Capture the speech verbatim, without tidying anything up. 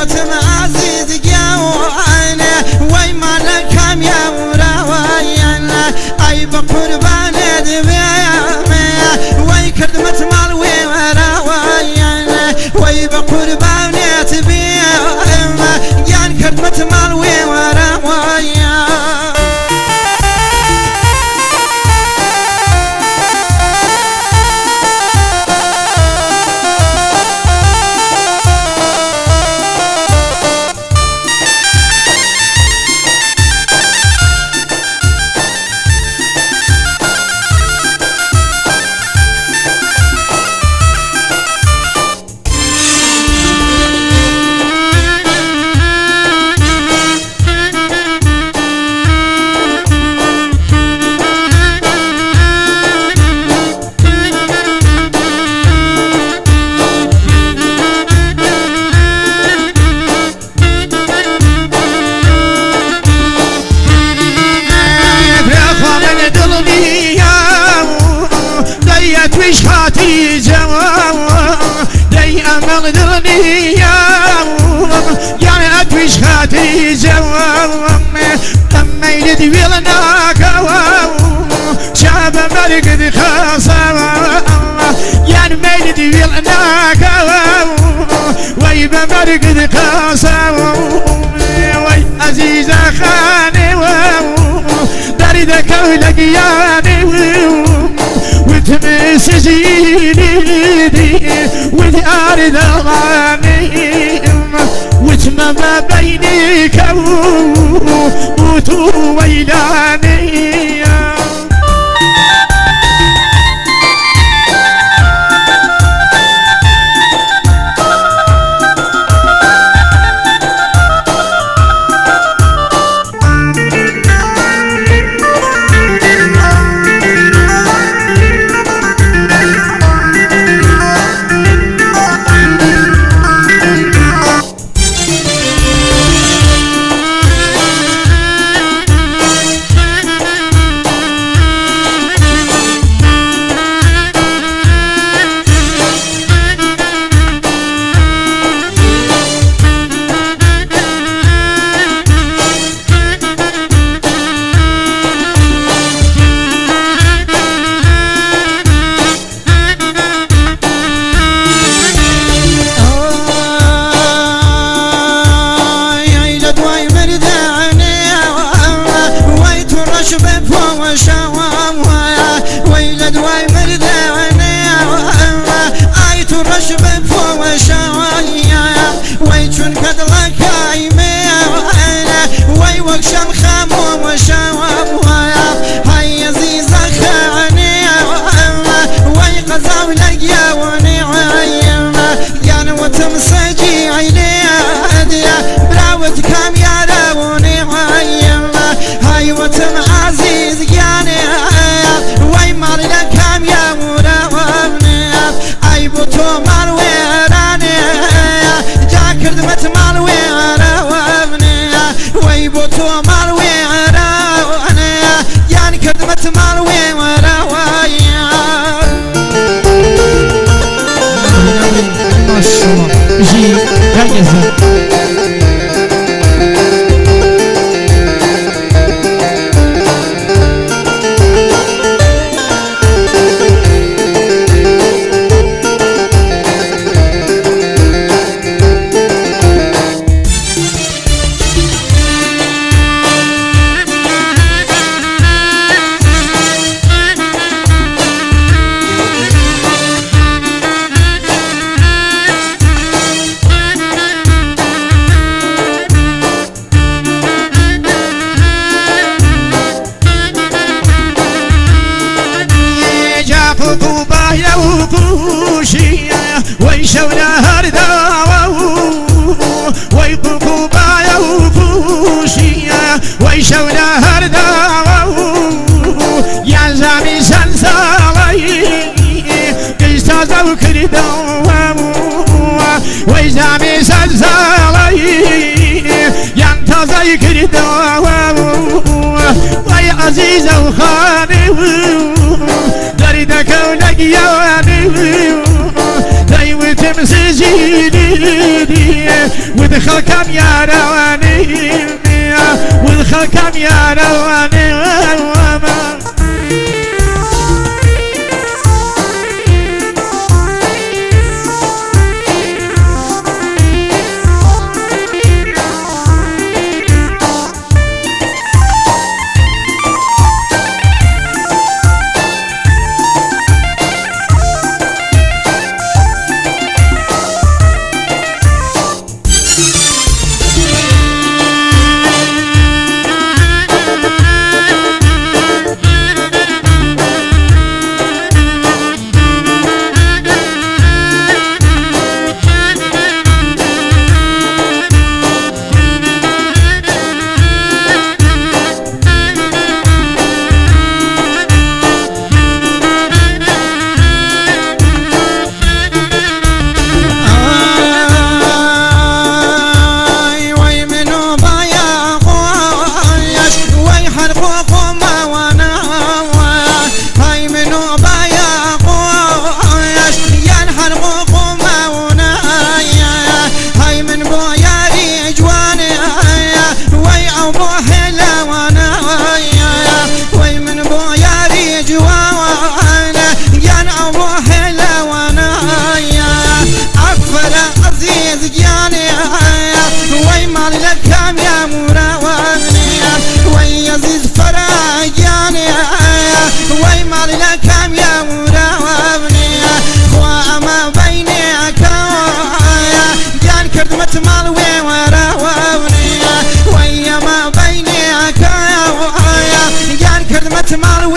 وتم عزيز جاوانا وي مالك كم يا وراوانا أي بقربان دبيا وي كلمة مالوي وراوانا وي بقربان دبيا يعني كلمة مالوي وراوانا ويش هاتي جواب دي أمغدرني يا يعني أتويش هاتي جواب أما يدي ويلنا كواب شعب مرقد خاصة يعني ما يدي ويلنا كواب ويبا مرقد خاصة وي عزيزة خاني داري ذا كولك يعني وتمس جيلي والأرض غاميم وتما ما بينك وتويلاني ويلد واي مرداني آيت الرشب فوق شوايا ويتون كدلك عيمي وي وكشم خامو وشوايا هاي زيزة خاني وي قزاو لقيا ونعيم يعني وتمسجي عيني براوت كام يا راوني عيم هاي وتم عزيز يعني وي مالنا كام يا وراوني اي بوتو مال ويراني جاكر دمت مال ويراوني وي بوتو مال ويراني يعني كردمت مال ويراوني ما شاء الله جي هكذا ويشونا هردا ويقوقوا بايا وفوشيا ويشونا هردا يا زامي سنسالي قيستازا وكردا ويزامي سنسالي ينتظا يكردا ويا عزيزة وخاني داري دا كونك يواني وتم سجيني ودخل كم يا رواني ودخل كم يا رواني مال